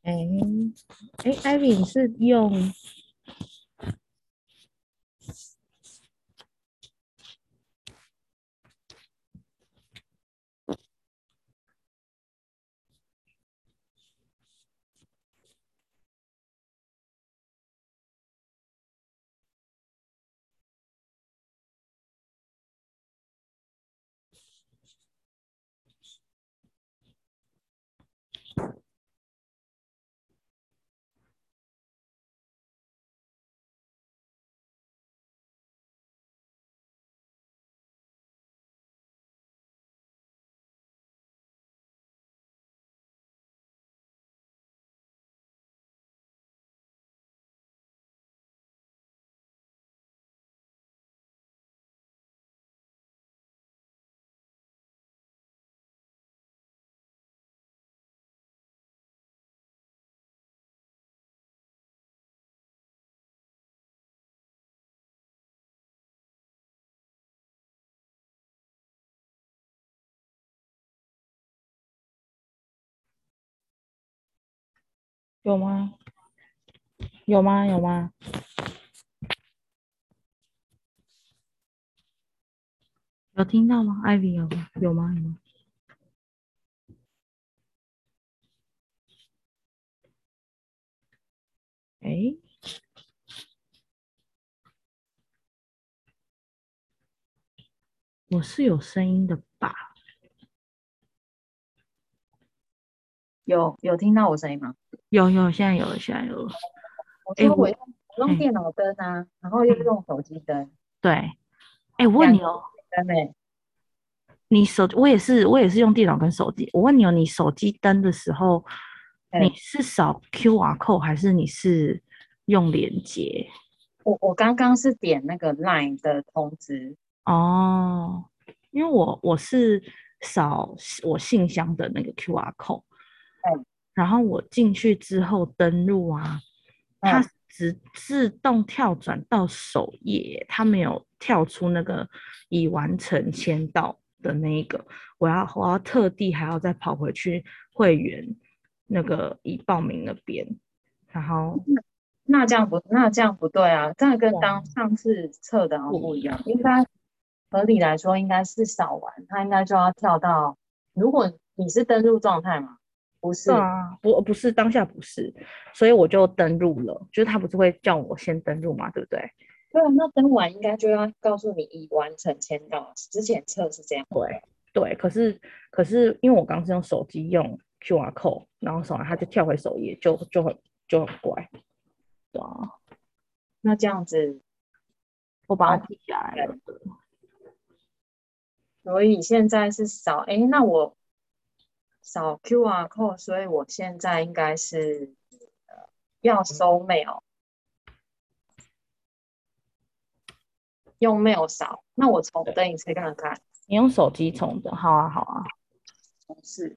哎，Ivy，你是用有吗？有吗？有吗？有听到吗？Ivy 有吗？有吗？有吗？哎，我是有声音的吧？ 有听到我声音吗？ 有，现在有了，现在有了。哎， 我说我用嘿， 电脑灯啊，然后又嗯， 用手机灯， 对，哎，我问两个你哦， 灯呢、 我也是用电脑跟手机。我问你哦，你手机登的时候，你嗯， 是扫 QR code 还是你是用连接？ 我刚刚是点那个 Line 的通知， 哦，因为我是扫我信箱的那个 QR code， 嗯然后我进去之后登录啊，它嗯， 只自动跳转到首页，它没有跳出那个已完成签到的那一个，我要特地还要再跑回去会员那个已报名那边，然后那这样不对啊，这样跟哇， 上次测的好像不一样。 不一样，应该合理来说应该是扫完，它应该就要跳到，如果你是登录状态嘛，不是， 对啊，不是当下不是，所以我就登录了，就是他不是会叫我先登录嘛，对不对？ 对啊，那登完应该就要告诉你已完成签到，之前测是这样。 对对，可是因为我刚是用手机用 QR code，然后扫完它就跳回首页，就很怪，对啊， 那这样子， 我把它好， 记下来了。 所以现在是扫，诶，那我扫 QR code，所以我现在应该是要收 mail，用 mail 扫。那我重对， 登一次看看， 你用手机充的，好啊好啊。 重试。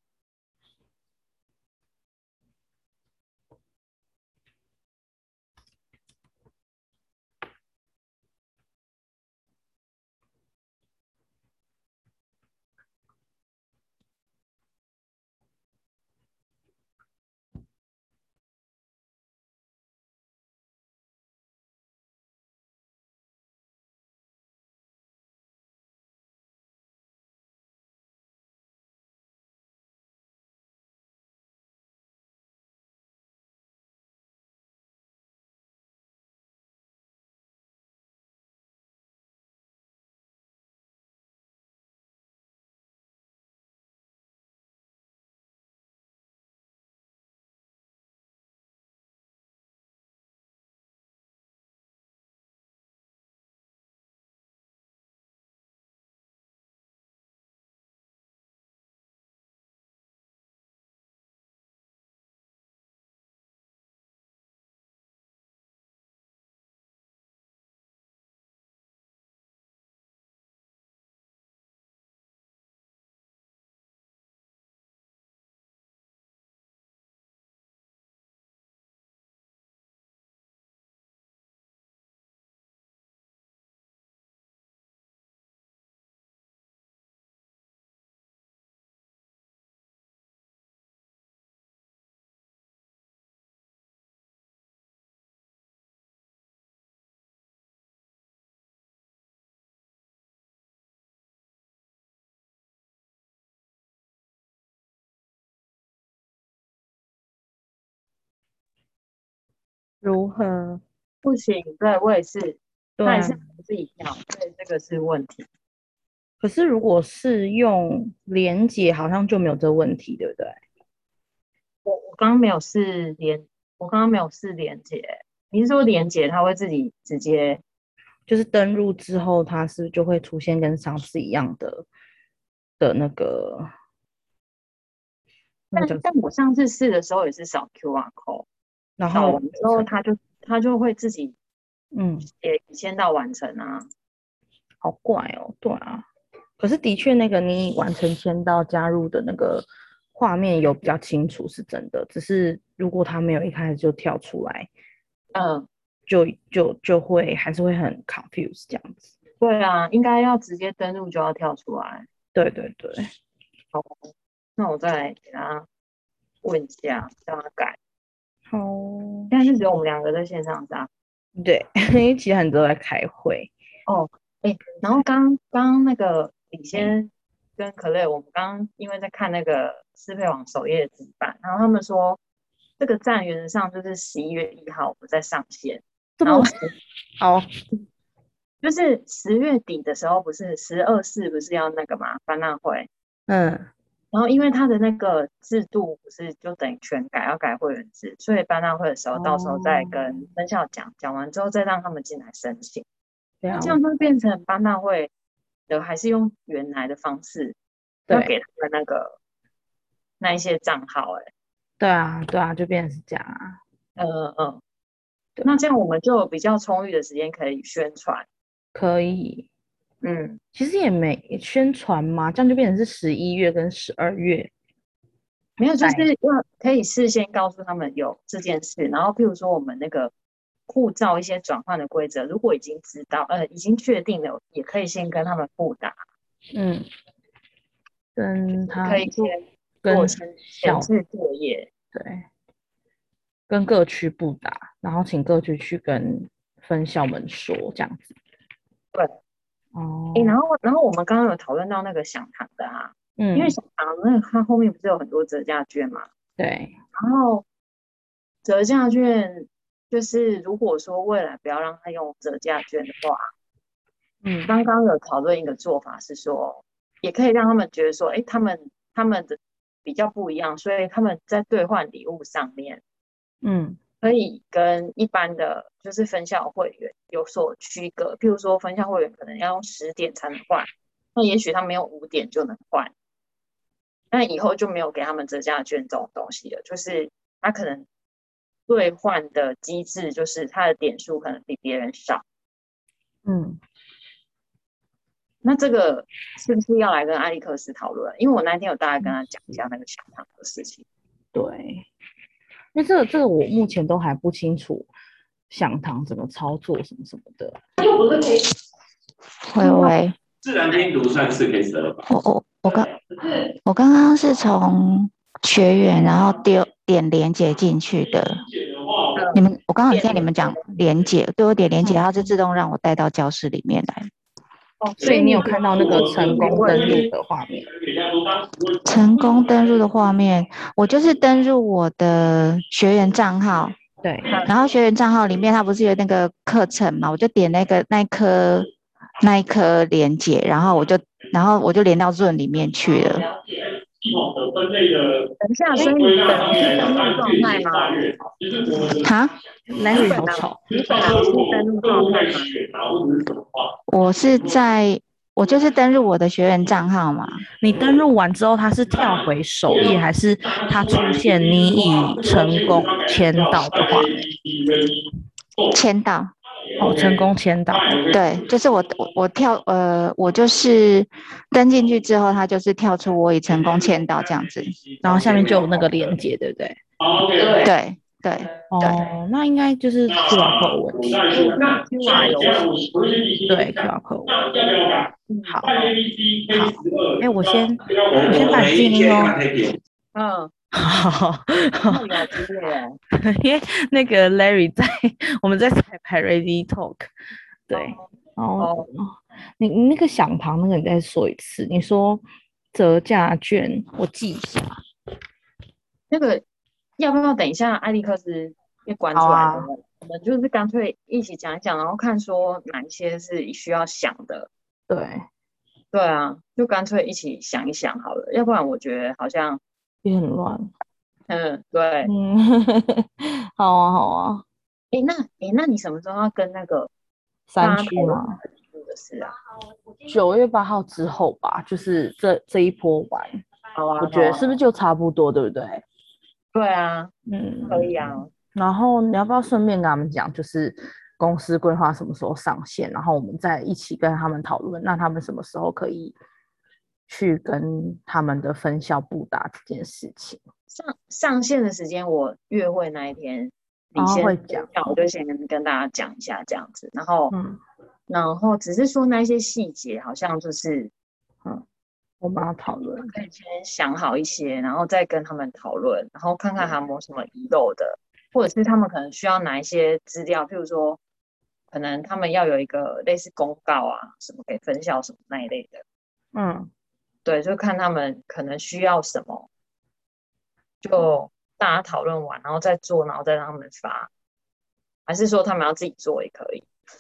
如何？ 不行，对我也是， 对啊， 他也是自己跳，所以这个是问题。 可是如果是用连结，好像就没有这问题，对不对？ 我刚刚没有试连，我刚刚没有试连接，你是说连接它会自己直接？ 就是登录之后，它是就会出现跟上次一样的那个叫什么？ 但我上次试的时候也是扫 QR code， 然后扫完之后它就会自己嗯， 写签到完成啊。 好怪哦，对啊。可是的确，那个你完成签到加入的那个画面有比较清楚，是真的。只是如果他没有一开始就跳出来， 嗯， 就会还是会很 confused 这样子。 对啊，应该要直接登录就要跳出来。 对对对， 好，那我再来给他问一下，让他改。 好， 现在是只有我们两个在线上是吧？ 对，因为其实很多人在开会。 哦，哎，然后刚那个李哎， 先跟可乐，我们刚因为在看那个适配网首页的纸板，然后他们说这个站原则上就是11月1号我们在上线， 这么晚？ 然后好， 就是10月底的时候，不是12/4不是要那个嘛班纳会， 嗯， 然后因为他的那个制度不是就等于全改，要改会员制，所以班纳会的时候，到时候再哦， 跟分校讲，讲完之后再让他们进来申请。那这了， 样会变成班纳会的还是用原来的方式，要对给他们那一些账号、欸， 对啊，对啊，就变成是这样啊。 嗯， 对， 那这样我们就有比较充裕的时间可以宣传， 可以。 嗯， 其实也没宣传嘛，这样就变成是11月跟12月没有，就是在。 要可以事先告诉他们有这件事，然后譬如说我们那个护照一些转换的规则，如果已经知道，已经确定了，也可以先跟他们布达， 嗯，跟他就可以先做跟前校置作业。 对，跟各区布达，然后请各区去跟分校们说这样子。 对，然哦， 后我们刚刚有讨论到那个享堂的啊，因为嗯， 享堂那个它后面不是有很多折价券嘛， 对， 然后折价券就是如果说未来不要让他用折价券的话， 嗯刚刚有讨论一个做法是说，也可以让他们觉得说，哎，他们的比较不一样，所以他们在兑换礼物上面嗯可以跟一般的就是分校会员有所区隔。譬如说，分校会员可能要用10点才能换，那也许他没有5点就能换，那以后就没有给他们折价券这种东西了。就是他可能兑换的机制，就是他的点数可能比别人少。 嗯， 那这个是不是要来跟艾利克斯讨论？因为我那天有大概跟他讲一下那个抢糖的事情。 对，因为这个我目前都还不清楚详堂怎么操作什么什么的。 喂喂， 自然拼读算4K12吧？ 我刚刚是从学员，然后点连接进去的。我刚好听你们讲连接，对我点连接，它就自动让我带到教室里面来。 哦， 所以你有看到那个成功登录的画面？ 成功登录的画面，我就是登入我的学员账号， 对， 然后学员账号里面它不是有那个课程嘛，我就点那一颗连接，然后我就连到 Zoom 里面去了。 等一下，所以你本来是登录状态吗？ 哈 ，Larry 好吵。 你本来是登录状态吗？ 我就是登入我的学员账号嘛。 你登录完之后，它是跳回首页，还是它出现你已成功签到的画面？ 签到。 哦，成功签到。 对，就是我就是登进去之后，它就是跳出我已成功签到这样子， 然后下面就有那个连接，对不对？ 对对。 哦，那应该就是 QR code 问题。 QR 有问题。 对 QR code 问题。好，好，哎，我先我把静音哦。 嗯， 好， 那你好激烈哦。 因为那个 Larry 我们在彩排 Ready Talk， 对，然后你那个享堂那个你再说一次，你说折价券，我记一下。 那个要不要等一下艾利克斯也关出来？ 好啊， 我们就是干脆一起讲一讲，然后看说哪一些是需要想的。 对， 对啊，就干脆一起想一想好了，要不然我觉得好像， 也很乱。 对。 嗯，好啊，好啊， 那你什么时候要跟那个山大家讨论区嘛， 的事啊？ 9月8号之后吧，就是这一波完， 好啊， 我觉得是不是就差不多，对不对？ 对啊，可以嗯， 啊。 然后你要不要顺便跟他们讲，就是公司规划什么时候上线，然后我们再一起跟他们讨论，那他们什么时候可以去跟他们的分校布达这件事情。 上线的时间，我约会那一天， 然后你先会讲， 我就先跟大家讲一下这样子，然后嗯只是说那一些细节，好像就是我们要讨论。 可以先想好一些，然后再跟他们讨论，然后看看还有没有什么遗漏的，或者是他们可能需要哪一些资料，譬如说，可能他们要有一个类似公告啊，什么给分校什么那一类的。 嗯， 对，就看他们可能需要什么，就大家讨论完，然后再做，然后再让他们发，还是说他们要自己做也可以。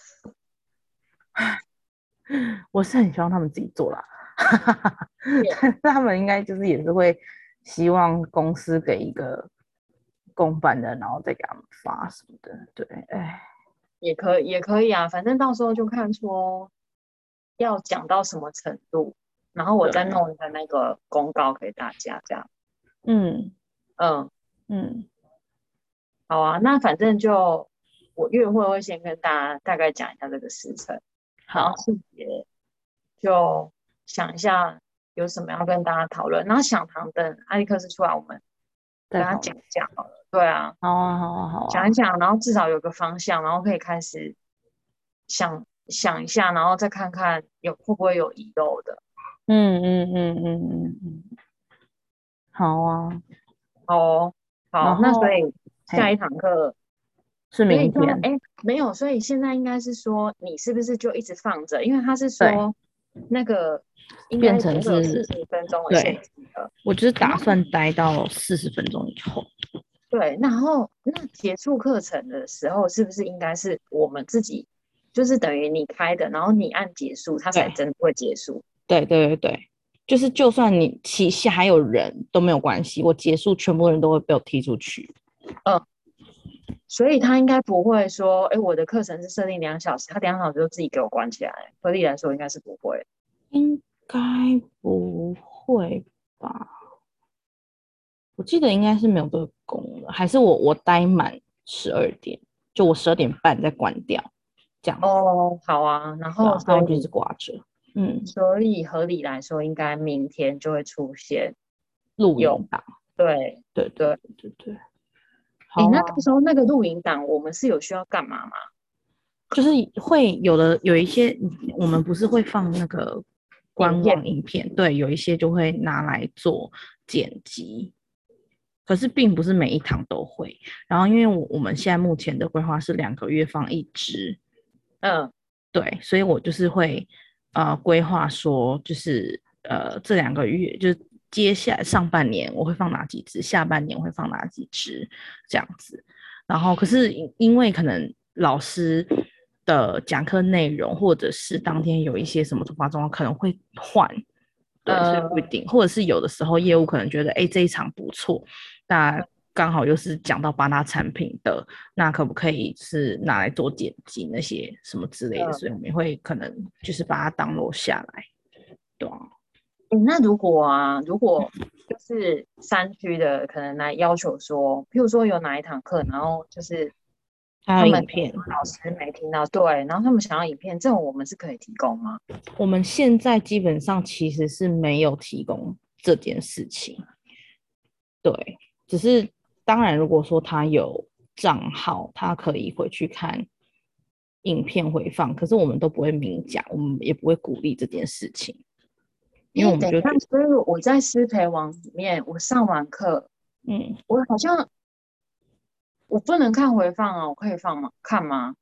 我是很希望他们自己做啦，但是他们应该就是也是会希望公司给一个公版的，然后再给他们发什么的。对，哎， 也可以啊，反正到时候就看说要讲到什么程度，然后我再弄一个那个公告给大家，这样。 嗯嗯， 嗯， 好啊，那反正就我约会先跟大家大概讲一下这个时程，然好后，细节就想一下有什么要跟大家讨论，然后想堂等艾利克斯出来，我们跟他再讨论。 讲一讲好了。对啊， 好啊，好啊，好啊。 讲一讲，然后至少有个方向，然后可以开始想一下，然后再看看会不会有遗漏的。 嗯嗯嗯嗯嗯嗯，好啊。 哦，好，那然后， 所以下一嘿， 堂课， 是所以现在明天。 没有，所以现在应该是说你是不是就一直放着？因为他是对， 说那个应变该不会有成是， 40分钟的限对， 制的。 我就是然后打算待到40分钟以后。 对，然后那结束课程的时候，是不是应该是我们自己，就是等于你开的，然后你按结束，它才对真的会结束。 对对对对，就是就算你旗下还有人都没有关系，我结束全部人都会被我踢出去。 嗯，所以他应该不会说，哎，我的课程是设定2小时，他2小时就自己给我关起来。合理来说，应该是不会。 应该不会吧？我记得应该是没有这个功能，还是我待满12点，就我12点半再关掉，这样子。 哦，好啊，然对啊， 后所以他们就是挂着。嗯， 合理来说，应该明天就会出现有。 录影档。 对对对对， 对对对， 哎， 好啊。 那到时候那个录影档，我们是有需要干嘛吗？ 就是会有一些，我们不是会放那个官网影片，对，有一些就会拿来做剪辑，可是并不是每一堂都会。然后因为我们现在目前的规划是2个月放一支， 嗯对，所以我就是会规划说，就是这2个月就是接下来上半年我会放哪几支，下半年我会放哪几支这样子。然后可是因为可能老师的讲课内容，或者是当天有一些什么突发状况，可能会换，对，所以不一定，或者是有的时候业务可能觉得，哎，这一场不错，那刚好又是讲到八大产品的，那可不可以是拿来做剪辑那些什么之类的，所以我们会可能就是把它当落下来，对啊。 那如果就是山区的，可能来要求说，譬如说有哪一堂课，然后就是还他们有影片， 老师没听到，对，然后他们想要影片，这种我们是可以提供吗？ 我们现在基本上其实是没有提供这件事情，对，只是当然如果说他有账号，他可以回去看影片回放，可是我们都不会明讲，我们也不会鼓励这件事情，因为我们等一下， 就觉得， 所以我在师培网里面，我上完课，我好像我不能看回放啊，我可以放吗？看吗？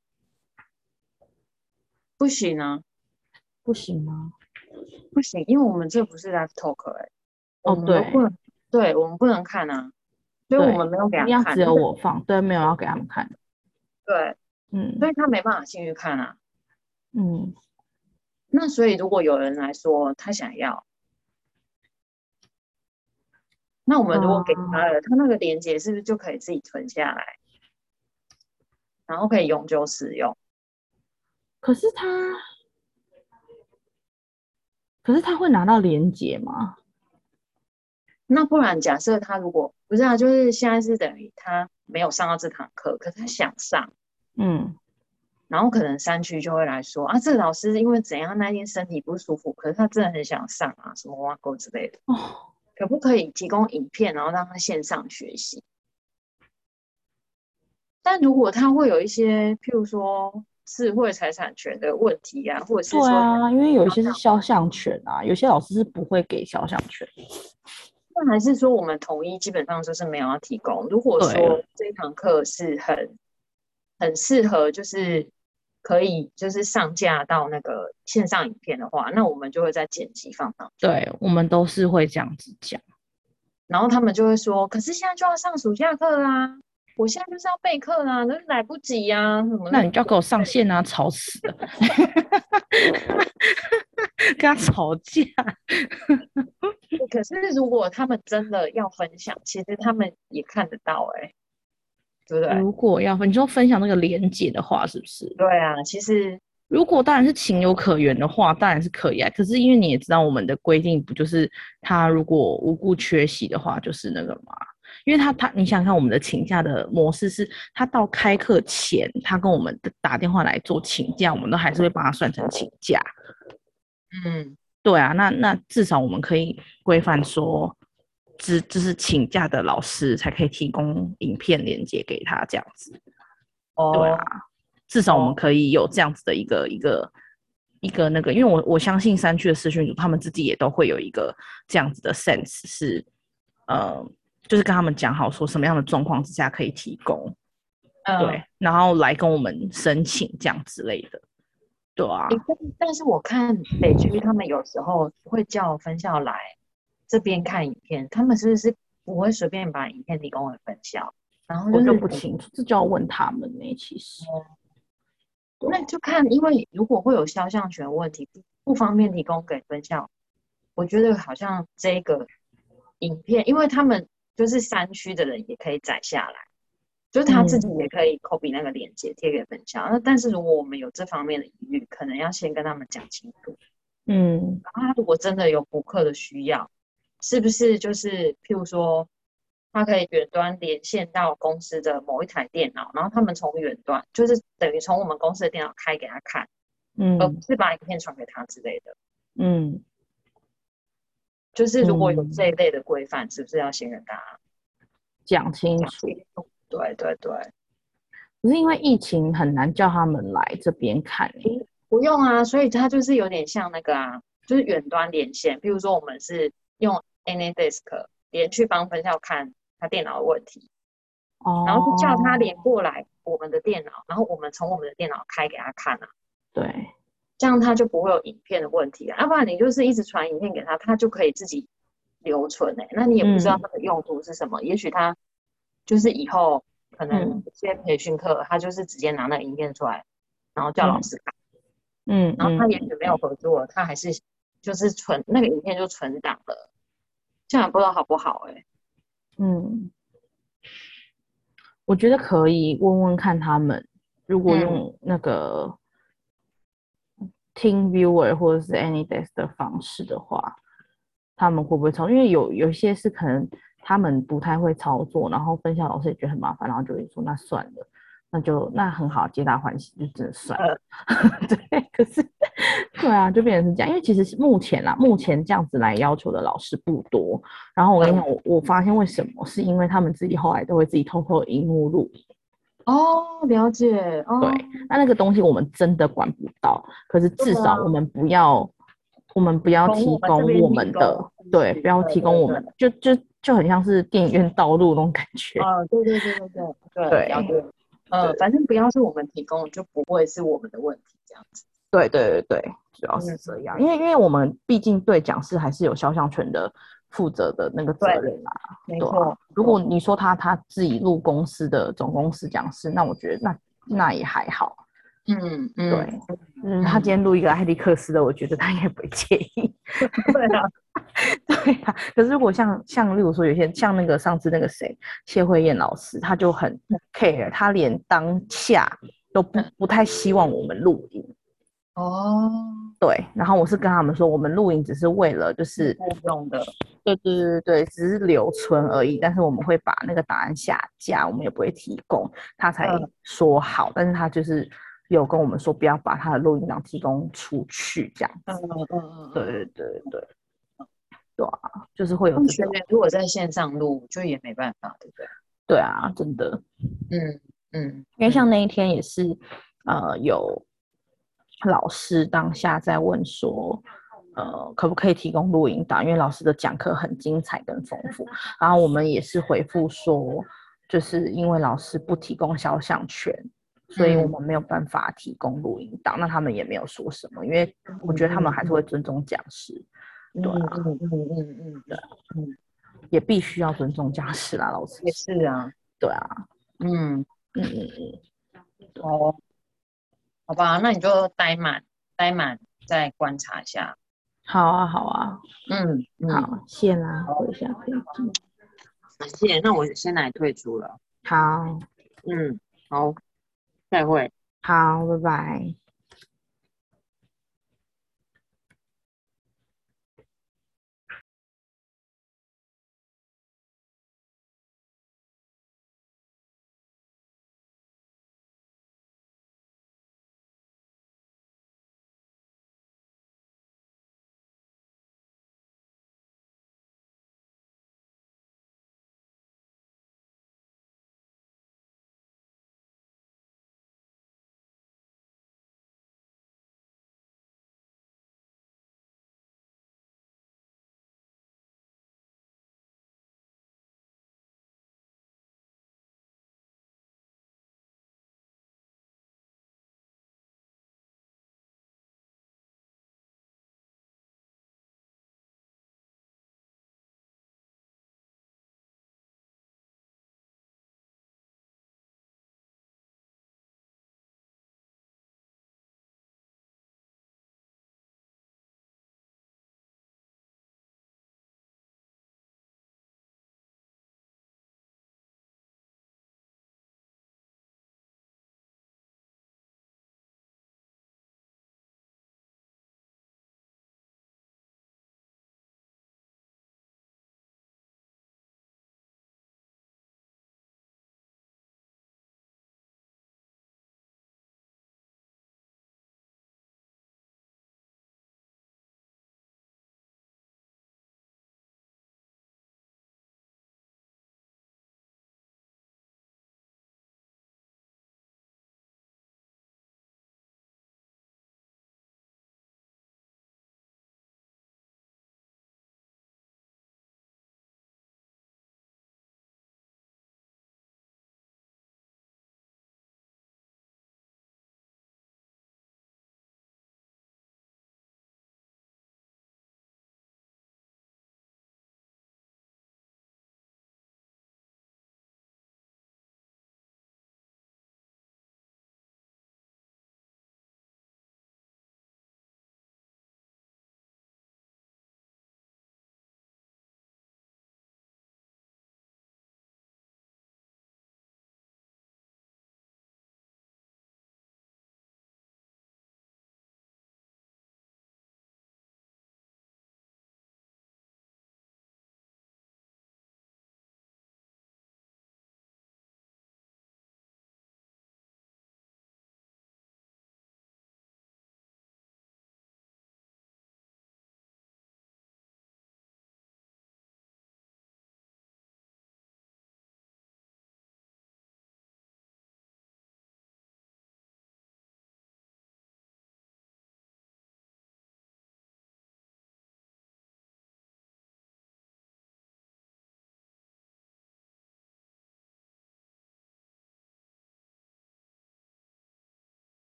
不行啊， 不行吗？ 不行，因为我们这不是 live talk 我哦， 们都不对能，对，我们不能看啊，所以我们对， 没有给他一样只看。 有我放，对，没有要给他们看。 对，所以他没办法进去看啊。那所以如果有人来说他想要，那我们如果给他了，他那个连结是不是就可以自己存下来，然后可以永久使用？ 可是他会拿到连结吗？ 那不然假设他如果不是啊，就是现在是等于他没有上到这堂课，可是他想上，然后可能山区就会来说啊，这个老师因为怎样那天身体不舒服，可是他真的很想上啊，什么挖沟之类的，可不可以提供影片，然后让他线上学习？但如果他会有一些，譬如说智慧财产权的问题啊，或者是说， 对啊，因为有一些是肖像权啊，有些老师是不会给肖像权。 那还是说我们统一基本上就是没有要提供。如果说这堂课是很适合，就是可以就是上架到那个线上影片的话，那我们就会再剪辑放上去。 对，我们都是会这样子讲。 然后他们就会说，可是现在就要上暑假课啦，我现在就是要备课啦，都来不及呀，什么？ 那你就要给我上线啊，吵死了！跟他吵架。 可是如果他们真的要分享，其实他们也看得到对不对？ 如果要你说分享那个连结的话，是不是？ 对啊，其实如果当然是情有可原的话，当然是可以啊。可是因为你也知道，我们的规定不就是他如果无故缺席的话，就是那个嘛。因为你想想看，我们的请假的模式是，他到开课前，他跟我们打电话来做请假，我们都还是会帮他算成请假。对啊，那至少我们可以规范说，就是请假的老师才可以提供影片连接给他这样子。对啊，至少我们可以有这样子的一个那个，因为我相信山区的视讯组他们自己也都会有一个这样子的 sense 是，就是跟他们讲好说什么样的状况之下可以提供，对，然后来跟我们申请这样之类的。对啊， 但是我看北区他们有时候会叫分校来这边看影片，他们是不是不会随便把影片提供给分校？然后我就不清楚，这就要问他们呢。其实， 那就看，因为如果会有肖像权问题，不方便提供给分校，我觉得好像这个影片，因为他们就是山区的人也可以载下来。就是他自己也可以 copy 那个链接贴给分校，但是如果我们有这方面的疑虑，可能要先跟他们讲清楚。然后他如果真的有补课的需要，是不是就是譬如说，他可以远端连线到公司的某一台电脑，然后他们从远端，就是等于从我们公司的电脑开给他看，而不是把影片传给他之类的。就是如果有这一类的规范，是不是要先跟大家讲清楚？ 对。 可是因为疫情很难叫他们来这边看不用啊，所以它就是有点像那个啊，就是远端连线。比如说我们是用 AnyDesk 连去帮分校看他电脑的问题，然后就叫他连过来我们的电脑，然后我们从我们的电脑开给他看啊。 对， 这样他就不会有影片的问题啊。要不然你就是一直传影片给他，他就可以自己留存那你也不知道他的用途是什么。也许他就是以后可能这些培训课，他就是直接拿那个影片出来，然后叫老师看。然后他也许没有合作，他还是就是那个影片就存档了，这样不知道好不好我觉得可以问问看他们，如果用那个TeamViewer 或者是 AnyDesk 的方式的话，他们会不会操作？因为有些是可能他们不太会操作，然后分校老师也觉得很麻烦，然后就会说那算了。那很好，皆大欢喜，就真的算了。对，可是对啊，就变成是这样。因为其实目前这样子来要求的老师不多。然后我跟你讲，我发现为什么，是因为他们自己后来都会自己偷偷荧幕录影。 了解。 对，那个东西我们真的管不到，可是至少我们不要提供我们的，对，不要提供我们，就很像是电影院道路那种感觉。 对，了解。反正不要是我们提供，就不会是我们的问题，这样子。 对，主要是这样，因为我们毕竟对讲师还是有肖像权的负责的那个责任没错。 如果你说他自己录公司的总公司讲师，那我觉得那也还好。对，他今天录一个艾利克斯的，我觉得他应该不会介意。 对啊， 对啊。可是如果像例如说有些像那个上次那个谁谢慧燕老师，他就很 care， 他连当下都不太希望我们录影。 哦， 对，然后我是跟他们说，我们录影只是为了就是用的， 对，只是留存而已。但是我们会把那个档案下架，我们也不会提供。他才说好，但是他就是有跟我们说不要把他的录音档提供出去这样子。对啊，就是会有这种。 学员如果在线上录，就也没办法，对不对？ 对啊，真的。因为像那一天也是，有老师当下在问说，可不可以提供录音档？因为老师的讲课很精彩跟丰富，然后我们也是回复说，就是因为老师不提供肖像权，所以我们没有办法提供录音档。那他们也没有说什么，因为我觉得他们还是会尊重讲师。对啊，也必须要尊重讲师啦，老师也是啊， 对啊， 哦，好吧，那你就待满再观察一下。 好啊，好，谢啦， 好， 回一下可以进。 谢谢，那我先来退出了。 好， 好，再会。 好，拜拜。